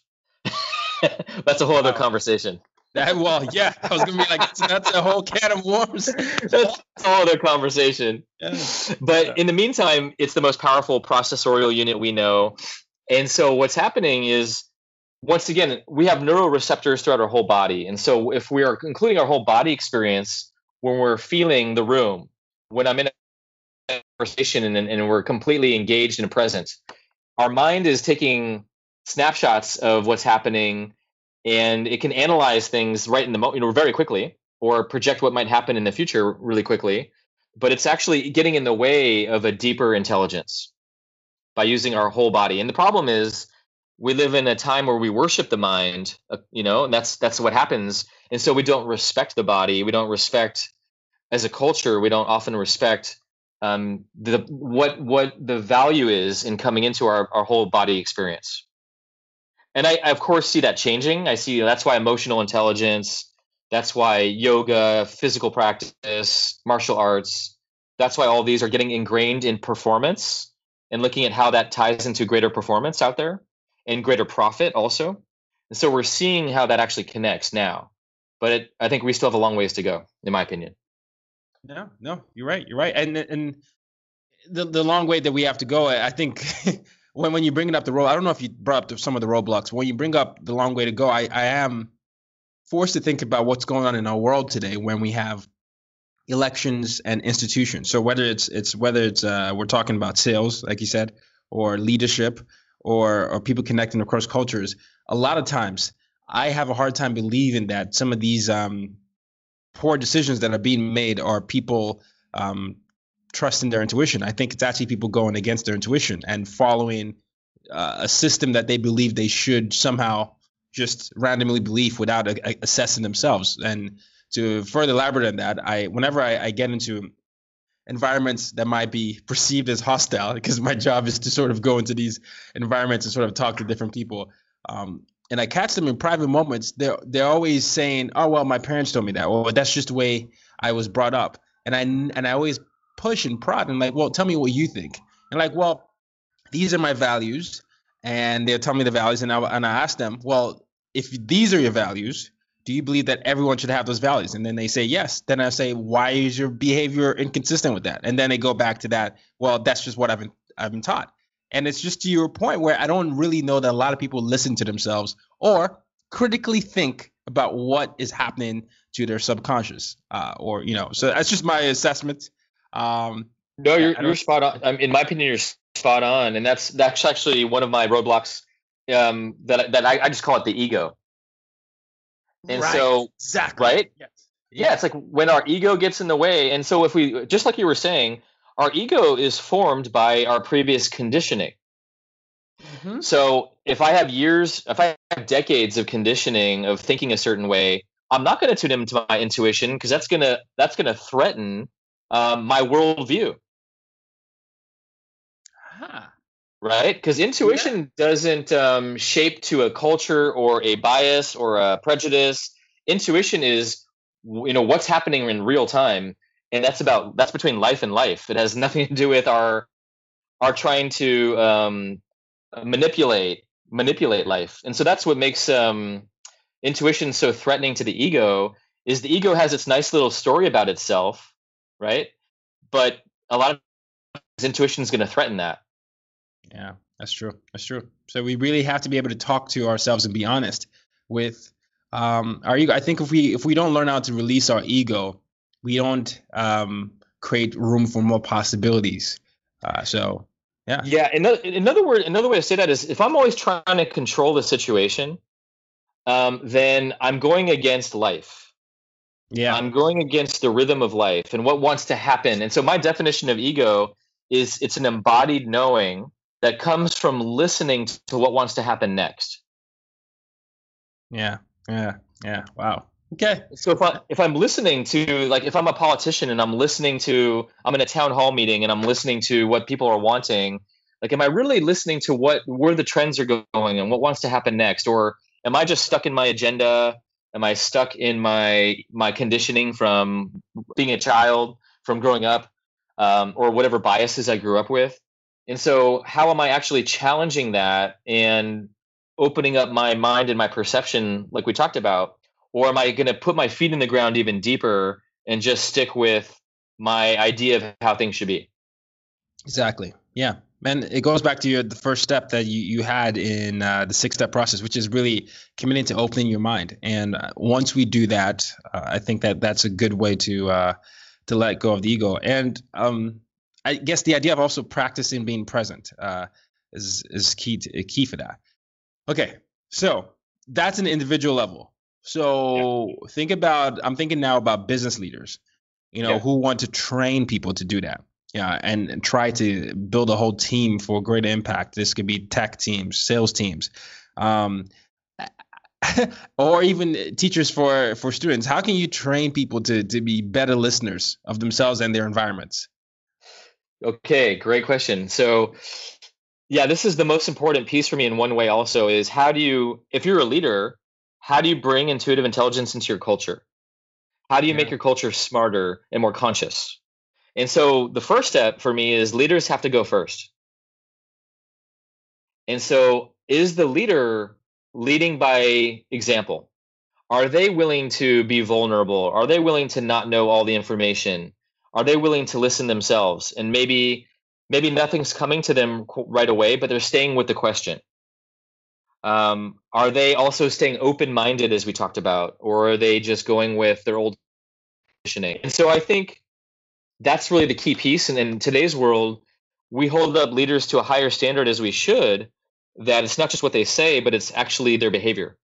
[SPEAKER 3] That's a whole other conversation.
[SPEAKER 5] That, well, yeah, I was gonna be like, that's, that's a whole can of worms.
[SPEAKER 3] That's a whole other conversation.
[SPEAKER 5] Yeah.
[SPEAKER 3] But
[SPEAKER 5] Yeah.
[SPEAKER 3] in the meantime, it's the most powerful processorial unit we know. And so what's happening is, once again, we have neuroreceptors throughout our whole body. And so if we are including our whole body experience, when we're feeling the room, when I'm in a conversation and, and we're completely engaged and present, our mind is taking snapshots of what's happening, and it can analyze things right in the moment, you know, very quickly, or project what might happen in the future really quickly. But it's actually getting in the way of a deeper intelligence by using our whole body. And the problem is, we live in a time where we worship the mind, uh, you know, and that's that's what happens. And so we don't respect the body. We don't respect, as a culture, we don't often respect um, the what what the value is in coming into our, our whole body experience. And I, I, of course, see that changing. I see that's why emotional intelligence, that's why yoga, physical practice, martial arts, that's why all these are getting ingrained in performance and looking at how that ties into greater performance out there. And greater profit also. And so we're seeing how that actually connects now. But it, I think we still have a long ways to go, in my opinion.
[SPEAKER 5] No, no, you're right. You're right. And and the the long way that we have to go, I think when when you bring up the road, I don't know if you brought up some of the roadblocks. When you bring up the long way to go, I, I am forced to think about what's going on in our world today when we have elections and institutions. So whether it's it's whether it's uh, we're talking about sales, like you said, or leadership, or or people connecting across cultures, a lot of times I have a hard time believing that some of these um, poor decisions that are being made are people um, trusting their intuition. I think it's actually people going against their intuition and following uh, a system that they believe they should somehow just randomly believe without a, a assessing themselves. And to further elaborate on that, I whenever I, I get into environments that might be perceived as hostile, because my job is to sort of go into these environments and sort of talk to different people. Um, and I catch them in private moments. They're, they're always saying, oh, well, my parents told me that. Well, that's just the way I was brought up. And I, and I always push and prod and like, well, tell me what you think. And like, well, these are my values. And they'll tell me the values. And I, and I ask them, well, if these are your values, do you believe that everyone should have those values? And then they say yes. Then I say, why is your behavior inconsistent with that? And then they go back to that. Well, that's just what I've been I've been taught. And it's just to your point where I don't really know that a lot of people listen to themselves or critically think about what is happening to their subconscious. Uh, or, you know, so that's just my assessment. Um,
[SPEAKER 3] no, you're you're spot on. Um, in my opinion, you're spot on. And that's that's actually one of my roadblocks um, that, that I, I just call it the ego. And
[SPEAKER 5] right.
[SPEAKER 3] so,
[SPEAKER 5] exactly.
[SPEAKER 3] right?
[SPEAKER 5] Yes.
[SPEAKER 3] Yeah, it's like when our ego gets in the way. And so if we, just like you were saying, our ego is formed by our previous conditioning. Mm-hmm. So if I have years, if I have decades of conditioning of thinking a certain way, I'm not going to tune into my intuition because that's going to, that's going to threaten um, my worldview.
[SPEAKER 5] Huh.
[SPEAKER 3] Right? Because intuition yeah. doesn't um, shape to a culture or a bias or a prejudice. Intuition is, you know, what's happening in real time, and that's about that's between life and life. It has nothing to do with our our trying to um, manipulate manipulate life. And so that's what makes um, intuition so threatening to the ego. Is the ego has its nice little story about itself, right? But a lot of intuition is going to threaten that.
[SPEAKER 5] Yeah, That's true. That's true. So we really have to be able to talk to ourselves and be honest with um, our ego. I think if we if we don't learn how to release our ego, we don't um, create room for more possibilities. Uh, so yeah.
[SPEAKER 3] Yeah. Another another word, another way to say that is, if I'm always trying to control the situation, um, then I'm going against life.
[SPEAKER 5] Yeah.
[SPEAKER 3] I'm going against the rhythm of life and what wants to happen. And so my definition of ego is it's an embodied knowing that comes from listening to what wants to happen next.
[SPEAKER 5] Yeah. Yeah. Yeah. Wow. Okay.
[SPEAKER 3] So if I if I'm listening to, like, if I'm a politician and I'm listening to, I'm in a town hall meeting and I'm listening to what people are wanting, like, am I really listening to what where the trends are going and what wants to happen next? Or am I just stuck in my agenda? Am I stuck in my my conditioning from being a child, from growing up, um, or whatever biases I grew up with? And so how am I actually challenging that and opening up my mind and my perception, like we talked about? Or am I going to put my feet in the ground even deeper and just stick with my idea of how things should be?
[SPEAKER 5] Exactly. Yeah. And it goes back to your, the first step that you, you had in uh, the six step process, which is really committing to opening your mind. And uh, once we do that, uh, I think that that's a good way to uh, to let go of the ego. And um, I guess the idea of also practicing being present uh, is is key to, key for that. Okay, so that's an individual level. So yeah. think about, I'm thinking now about business leaders, you know, yeah. who want to train people to do that. Yeah, and, and try to build a whole team for great impact. This could be tech teams, sales teams, um, or even teachers for, for students. How can you train people to, to be better listeners of themselves and their environments?
[SPEAKER 3] Okay, great question. So, yeah, this is the most important piece for me in one way also is, how do you, if you're a leader, how do you bring intuitive intelligence into your culture? How do you yeah. make your culture smarter and more conscious? And so the first step for me is leaders have to go first. And so is the leader leading by example? Are they willing to be vulnerable? Are they willing to not know all the information? Are they willing to listen themselves? And maybe maybe nothing's coming to them right away, but they're staying with the question. Um, are they also staying open-minded, as we talked about, or are they just going with their old conditioning? And so I think that's really the key piece. And in today's world, we hold up leaders to a higher standard, as we should, that it's not just what they say, but it's actually their behavior.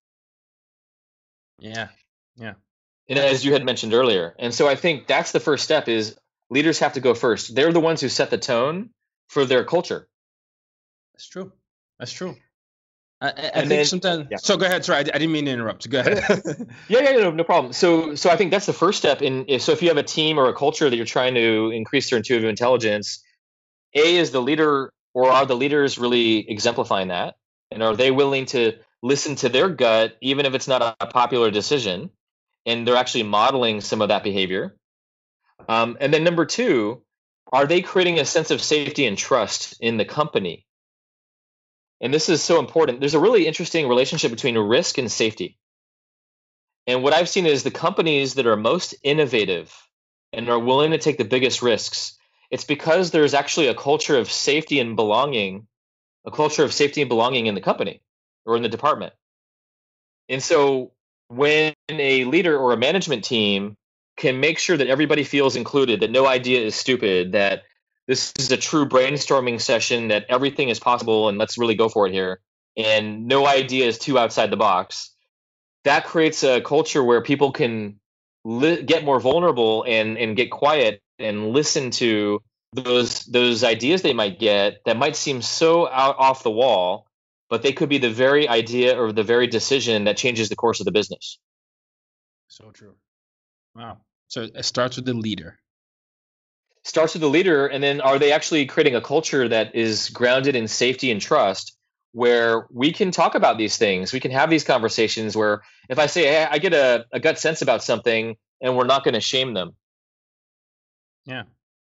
[SPEAKER 5] Yeah. Yeah.
[SPEAKER 3] And as you had mentioned earlier. And so I think that's the first step is leaders have to go first. They're the ones who set the tone for their culture.
[SPEAKER 5] That's true. That's true. I, I think
[SPEAKER 3] then,
[SPEAKER 5] sometimes.
[SPEAKER 3] Yeah.
[SPEAKER 5] So go ahead. Sorry, I, I didn't mean to interrupt. Go ahead.
[SPEAKER 3] yeah, yeah, no, no problem. So, so I think that's the first step. In if, so, if you have a team or a culture that you're trying to increase their intuitive intelligence, A, is the leader, or are the leaders really exemplifying that, and are they willing to listen to their gut, even if it's not a popular decision, and they're actually modeling some of that behavior? Um, and then number two, are they creating a sense of safety and trust in the company? And this is so important. There's a really interesting relationship between risk and safety. And what I've seen is the companies that are most innovative and are willing to take the biggest risks, it's because there's actually a culture of safety and belonging, a culture of safety and belonging in the company or in the department. And so when a leader or a management team can make sure that everybody feels included, that no idea is stupid, that this is a true brainstorming session, that everything is possible and let's really go for it here, and no idea is too outside the box, that creates a culture where people can li- get more vulnerable and, and get quiet and listen to those those ideas they might get that might seem so out off the wall, but they could be the very idea or the very decision that changes the course of the business.
[SPEAKER 5] So true. Wow. So it starts with the leader.
[SPEAKER 3] Starts with the leader, and then are they actually creating a culture that is grounded in safety and trust, where we can talk about these things, we can have these conversations where if I say, hey, I get a, a gut sense about something, and we're not going to shame them.
[SPEAKER 5] Yeah.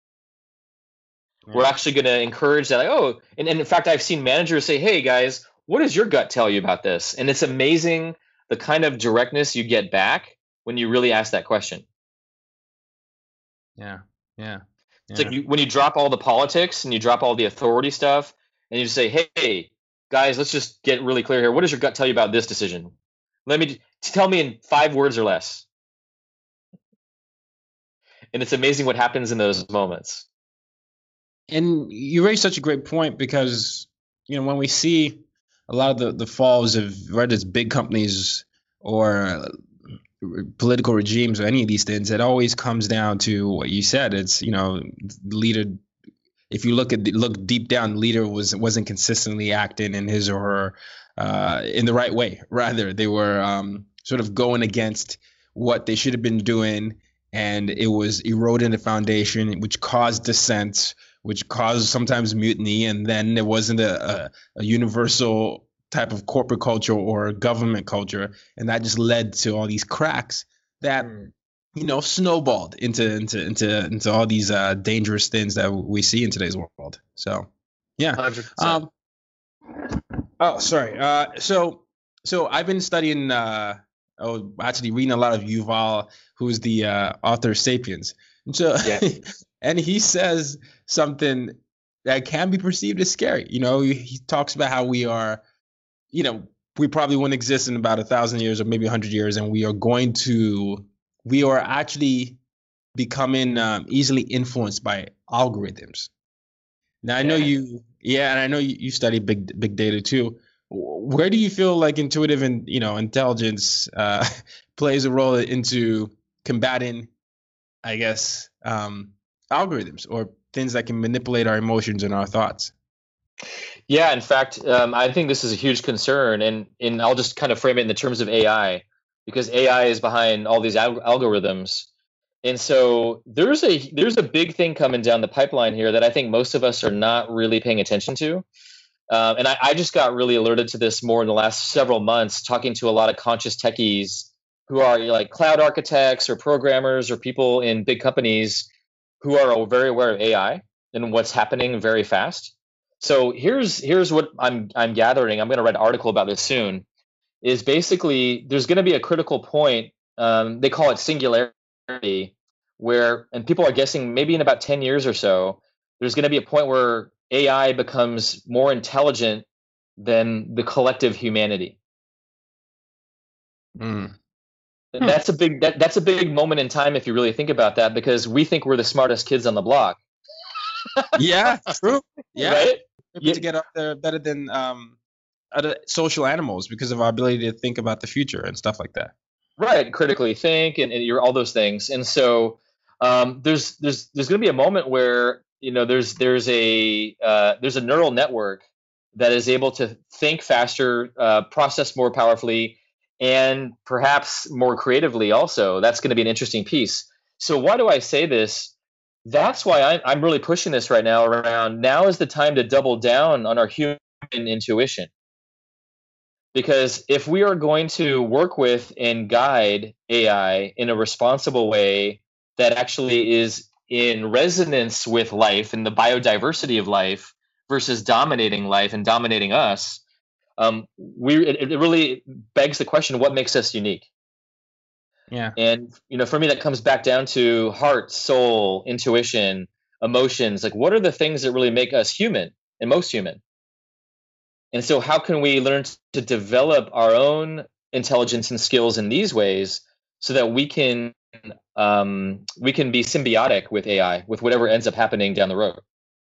[SPEAKER 5] yeah.
[SPEAKER 3] We're actually going to encourage that. Like, oh, and, and in fact, I've seen managers say, hey, guys, what does your gut tell you about this? And it's amazing the kind of directness you get back when you really ask that question.
[SPEAKER 5] Yeah, yeah.
[SPEAKER 3] It's like you, when you drop all the politics and you drop all the authority stuff, and you just say, hey, guys, let's just get really clear here. What does your gut tell you about this decision? Let me tell me in five words or less. And it's amazing what happens in those moments.
[SPEAKER 5] And you raise such a great point because, you know, when we see a lot of the, the falls of whether it's big companies or political regimes or any of these things, it always comes down to what you said. It's, you know, the leader, if you look at the, look deep down, the leader was, wasn't consistently acting in his or her, uh, in the right way. Rather, they were um, sort of going against what they should have been doing. And it was eroding the foundation, which caused dissent, which caused sometimes mutiny. And then there wasn't a, a, a universal type of corporate culture or government culture. And that just led to all these cracks that, mm. you know, snowballed into into into into all these uh, dangerous things that we see in today's world. So, yeah. one hundred percent. Um, oh, sorry. Uh, so so I've been studying uh, oh, actually reading a lot of Yuval, who's the uh, author of Sapiens. And so, yeah. And he says something that can be perceived as scary. You know, he, he talks about how we are, you know, we probably won't exist in about a thousand years or maybe a hundred years. And we are going to, we are actually becoming um, easily influenced by algorithms. Now, I know you, yeah, and I know you, you study big, big data too. Where do you feel like intuitive and, you know, intelligence uh, plays a role into combating, I guess, um, algorithms or things that can manipulate our emotions and our thoughts?
[SPEAKER 3] Yeah, in fact, um, I think this is a huge concern, and and I'll just kind of frame it in the terms of A I, because A I is behind all these al- algorithms, and so there's a there's a big thing coming down the pipeline here that I think most of us are not really paying attention to. Um, and I, I just got really alerted to this more in the last several months, talking to a lot of conscious techies who are like cloud architects or programmers or people in big companies who are very aware of A I and what's happening very fast. So here's here's what I'm I'm gathering. I'm going to write an article about this soon. Is basically there's going to be a critical point. Um, they call it singularity, where and people are guessing maybe in about ten years or so, there's going to be a point where A I becomes more intelligent than the collective humanity.
[SPEAKER 5] Mm.
[SPEAKER 3] Hmm. That's a big that, that's a big moment in time if you really think about that, because we think we're the smartest kids on the block.
[SPEAKER 5] Yeah, true. Yeah,
[SPEAKER 3] right?
[SPEAKER 5] Yeah. To get up there better than um, other social animals because of our ability to think about the future and stuff like that.
[SPEAKER 3] Right, critically think and, and you're all those things. And so um, there's there's there's going to be a moment where you know there's there's a uh, there's a neural network that is able to think faster, uh, process more powerfully, and perhaps more creatively. Also, that's going to be an interesting piece. So why do I say this? That's why I'm, I'm really pushing this right now around now is the time to double down on our human intuition. Because if we are going to work with and guide A I in a responsible way that actually is in resonance with life and the biodiversity of life versus dominating life and dominating us, um, we it, it really begs the question, what makes us unique?
[SPEAKER 5] Yeah.
[SPEAKER 3] And, you know, for me, that comes back down to heart, soul, intuition, emotions. Like, what are the things that really make us human and most human? And so how can we learn to develop our own intelligence and skills in these ways so that we can um, we can be symbiotic with A I, with whatever ends up happening down the road?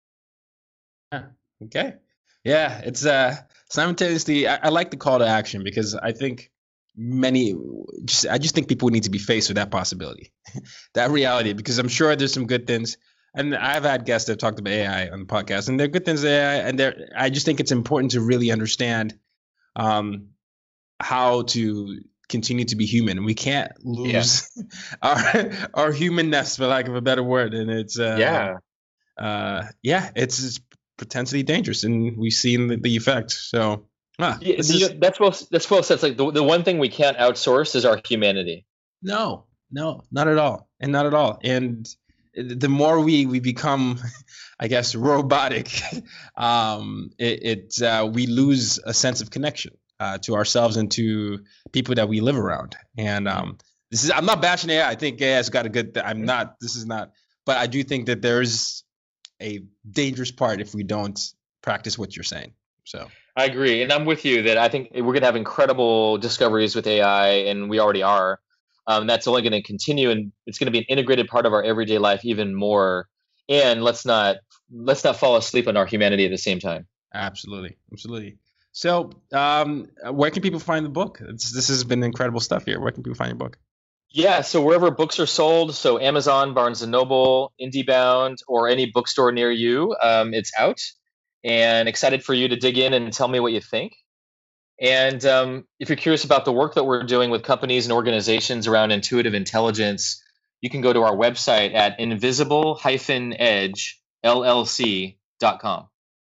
[SPEAKER 5] Yeah. Okay. Yeah, it's uh, simultaneously, I, I like the call to action because I think many just I just think people need to be faced with that possibility, that reality, because I'm sure there's some good things, and I've had guests that have talked about A I on the podcast, and they're good things A I, and they're I just think it's important to really understand um how to continue to be human. We can't lose yeah. our our humanness, for lack of a better word, and it's uh,
[SPEAKER 3] yeah
[SPEAKER 5] uh yeah it's, it's potentially dangerous, and we've seen the, the effect. So Ah,
[SPEAKER 3] yeah,
[SPEAKER 5] is,
[SPEAKER 3] you know, that's well. That's well said. It's like the the one thing we can't outsource is our humanity.
[SPEAKER 5] No, no, not at all, and not at all. And the more we we become, I guess, robotic, um, it, it uh, we lose a sense of connection uh, to ourselves and to people that we live around. And um, this is I'm not bashing A I. I think A I has got a good. I'm not. This is not. But I do think that there's a dangerous part if we don't practice what you're saying. So
[SPEAKER 3] I agree, and I'm with you that I think we're going to have incredible discoveries with A I, and we already are. Um, that's only going to continue, and it's going to be an integrated part of our everyday life even more. And let's not let's not fall asleep on our humanity at the same time.
[SPEAKER 5] absolutely, absolutely. So um, where can people find the book? It's, this has been incredible stuff here. Where can people find your book?
[SPEAKER 3] Yeah, so wherever books are sold, so Amazon, Barnes and Noble, IndieBound, or any bookstore near you, um, it's out. And excited for you to dig in and tell me what you think. And um, if you're curious about the work that we're doing with companies and organizations around intuitive intelligence, you can go to our website at invisible edge L L C dot com.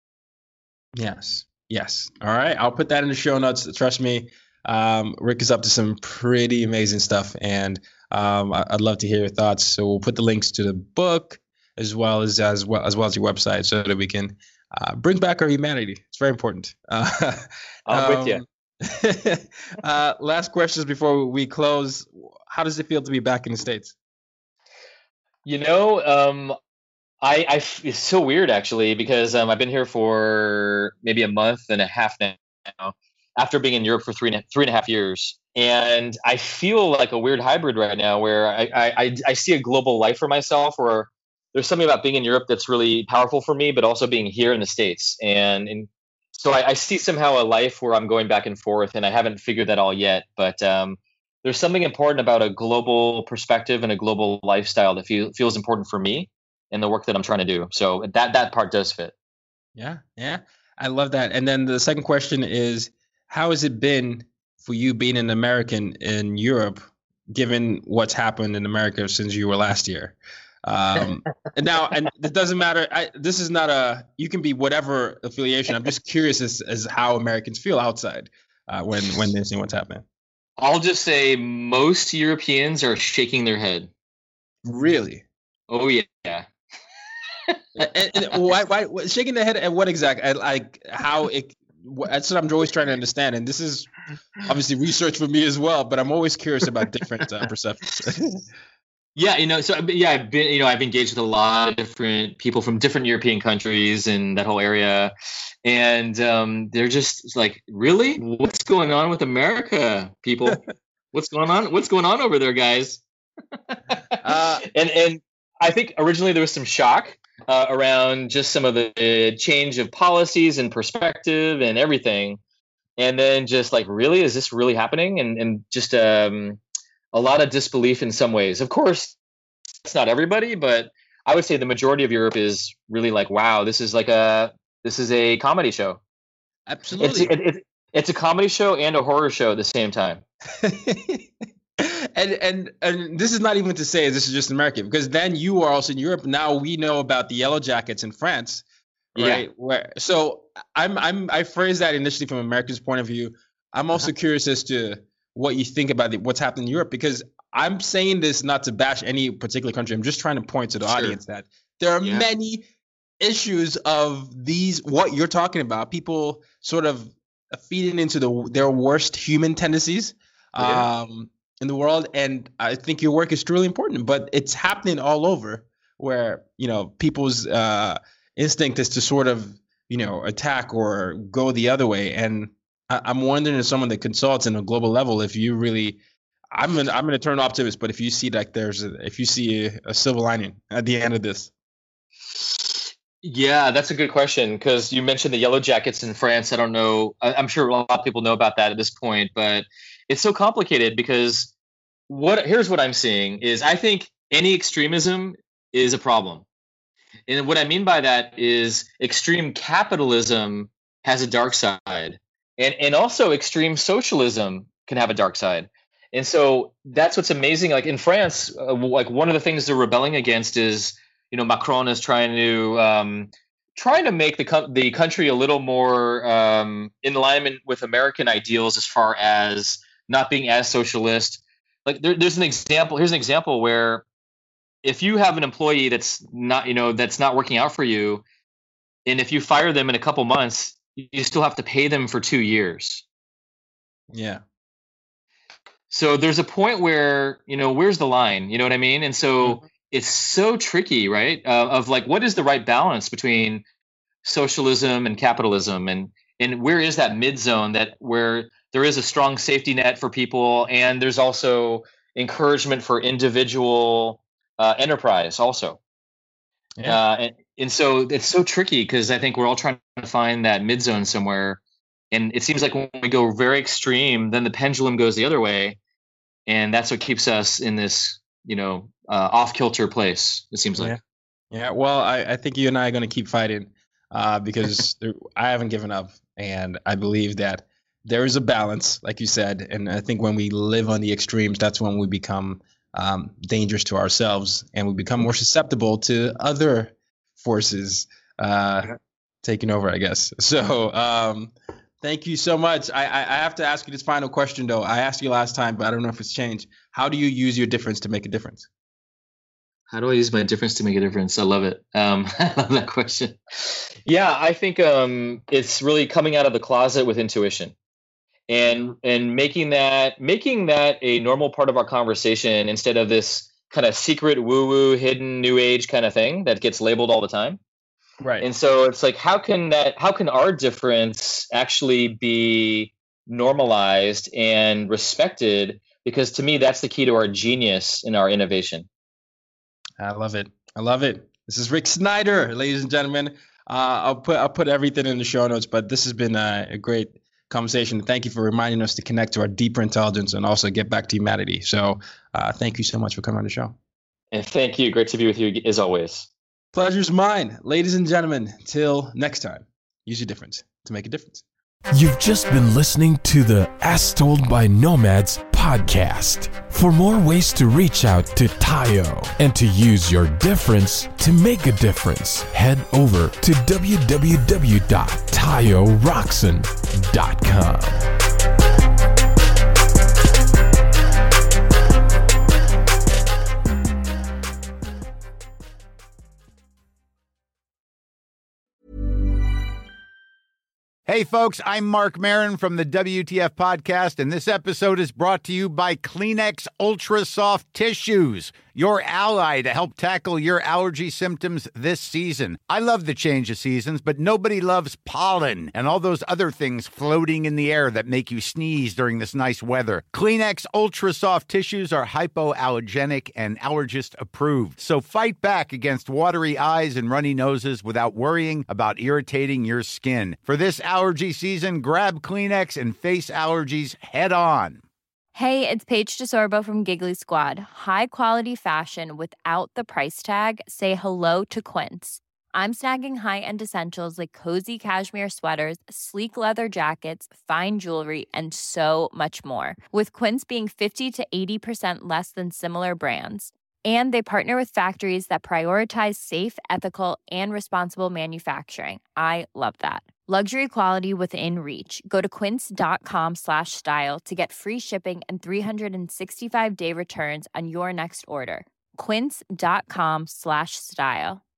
[SPEAKER 5] Yes. Yes. All right. I'll put that in the show notes. Trust me. Um, Rick is up to some pretty amazing stuff, and um, I- I'd love to hear your thoughts. So we'll put the links to the book as well as as well as well as your website, so that we can uh, bring back our humanity. It's very important. Uh,
[SPEAKER 3] I'm with
[SPEAKER 5] you. uh, last questions before we close. How does it feel to be back in the States?
[SPEAKER 3] You know, um, I, I f- it's so weird actually because um, I've been here for maybe a month and a half now, after being in Europe for three and a, three and a half years, and I feel like a weird hybrid right now, where I, I I I see a global life for myself, where there's something about being in Europe that's really powerful for me, but also being here in the States, and and so I, I see somehow a life where I'm going back and forth, and I haven't figured that all yet, but um, there's something important about a global perspective and a global lifestyle that feel, feels important for me and the work that I'm trying to do. So that that part does fit.
[SPEAKER 5] Yeah, yeah, I love that. And then the second question is, how has it been for you being an American in Europe, given what's happened in America since you were last year? Um, and now, and it doesn't matter. I, this is not a, you can be whatever affiliation. I'm just curious as, as how Americans feel outside uh, when, when they're seeing what's happening.
[SPEAKER 3] I'll just say most Europeans are shaking their head.
[SPEAKER 5] Really?
[SPEAKER 3] Oh, yeah.
[SPEAKER 5] and, and why, why, shaking their head at what exactly? Like how it, that's what I'm always trying to understand. And this is obviously research for me as well, but I'm always curious about different uh, perceptions.
[SPEAKER 3] Yeah, you know, so yeah, I've been, you know, I've engaged with a lot of different people from different European countries and that whole area, and um, they're just like, really, what's going on with America, people? What's going on? What's going on over there, guys? uh, and and I think originally there was some shock uh, around just some of the change of policies and perspective and everything, and then just like, really, is this really happening? And and just um. a lot of disbelief in some ways. Of course, it's not everybody, but I would say the majority of Europe is really like, wow, this is like a this is a comedy show.
[SPEAKER 5] Absolutely.
[SPEAKER 3] It's, it, it, it's a comedy show and a horror show at the same time.
[SPEAKER 5] and and and this is not even to say this is just American, because then you are also in Europe. Now we know about the Yellow Jackets in France, right?
[SPEAKER 3] Yeah.
[SPEAKER 5] Where, so I'm I'm I phrased that initially from America's point of view. I'm also uh-huh. curious as to what you think about the, what's happening in Europe, because I'm saying this not to bash any particular country. I'm just trying to point to the sure. audience that there are yeah. many issues of these, what you're talking about, people sort of feeding into the their worst human tendencies yeah. um, in the world. And I think your work is truly important, but it's happening all over, where, you know, people's uh, instinct is to sort of, you know, attack or go the other way. And I'm wondering, as someone that consults on a global level, if you really, I'm an I'm an eternal optimist, but if you see like there's a, if you see a, a silver lining at the end of this.
[SPEAKER 3] Yeah, that's a good question, because you mentioned the Yellow Jackets in France. I don't know. I'm sure a lot of people know about that at this point, but it's so complicated because what here's what I'm seeing is I think any extremism is a problem. And what I mean by that is extreme capitalism has a dark side. And and also extreme socialism can have a dark side. And so that's what's amazing. Like in France, uh, like one of the things they're rebelling against is, you know, Macron is trying to um, trying to make the co- the country a little more um, in alignment with American ideals as far as not being as socialist. Like there, there's an example. Here's an example where if you have an employee that's not, you know, that's not working out for you, and if you fire them in a couple months, you still have to pay them for two years.
[SPEAKER 5] Yeah.
[SPEAKER 3] So there's a point where, you know, where's the line? You know what I mean? And so mm-hmm. it's so tricky, right? Uh, of like, what is the right balance between socialism and capitalism, and and where is that mid zone that where there is a strong safety net for people, and there's also encouragement for individual uh, enterprise also. Yeah. Uh, and, and so it's so tricky because I think we're all trying to find that mid zone somewhere. And it seems like when we go very extreme, then the pendulum goes the other way. And that's what keeps us in this, you know, uh, off kilter place, it seems like.
[SPEAKER 5] Yeah. Yeah. Well, I, I think you and I are going to keep fighting uh, because there, I haven't given up. And I believe that there is a balance, like you said. And I think when we live on the extremes, that's when we become um, dangerous to ourselves, and we become more susceptible to other forces uh, taking over, I guess. So um, thank you so much. I, I have to ask you this final question, though. I asked you last time, but I don't know if it's changed. How do you use your difference to make a difference?
[SPEAKER 3] How do I use my difference to make a difference? I love it. Um, I love that question. Yeah, I think um, it's really coming out of the closet with intuition. And and making that making that a normal part of our conversation instead of this kind of secret woo-woo, hidden new age kind of thing that gets labeled all the time.
[SPEAKER 5] Right.
[SPEAKER 3] And so it's like, how can that how can our difference actually be normalized and respected? Because to me, that's the key to our genius and our innovation.
[SPEAKER 5] I love it. I love it. This is Rick Snyder, ladies and gentlemen. Uh, I'll put I'll put everything in the show notes, but this has been a, a great conversation. Thank you for reminding us to connect to our deeper intelligence and also get back to humanity. So uh, thank you so much for coming on the show.
[SPEAKER 3] And thank you. Great to be with you as always.
[SPEAKER 5] Pleasure's mine. Ladies and gentlemen, till next time, use your difference to make a difference.
[SPEAKER 8] You've just been listening to the As Told by Nomads podcast. For more ways to reach out to Tayo and to use your difference to make a difference, head over to w w w dot tayo rockson dot com.
[SPEAKER 9] Hey folks, I'm Mark Maron from the W T F podcast, and this episode is brought to you by Kleenex Ultra Soft Tissues, your ally to help tackle your allergy symptoms this season. I love the change of seasons, but nobody loves pollen and all those other things floating in the air that make you sneeze during this nice weather. Kleenex Ultra Soft Tissues are hypoallergenic and allergist approved, so fight back against watery eyes and runny noses without worrying about irritating your skin. For this allergy season, grab Kleenex and face allergies head on.
[SPEAKER 10] Hey, it's Paige DeSorbo from Giggly Squad. High quality fashion without the price tag. Say hello to Quince. I'm snagging high-end essentials like cozy cashmere sweaters, sleek leather jackets, fine jewelry, and so much more. With Quince being fifty to eighty percent less than similar brands. And they partner with factories that prioritize safe, ethical, and responsible manufacturing. I love that. Luxury quality within reach. Go to quince.com slash style to get free shipping and three sixty-five day returns on your next order. Quince.com slash style.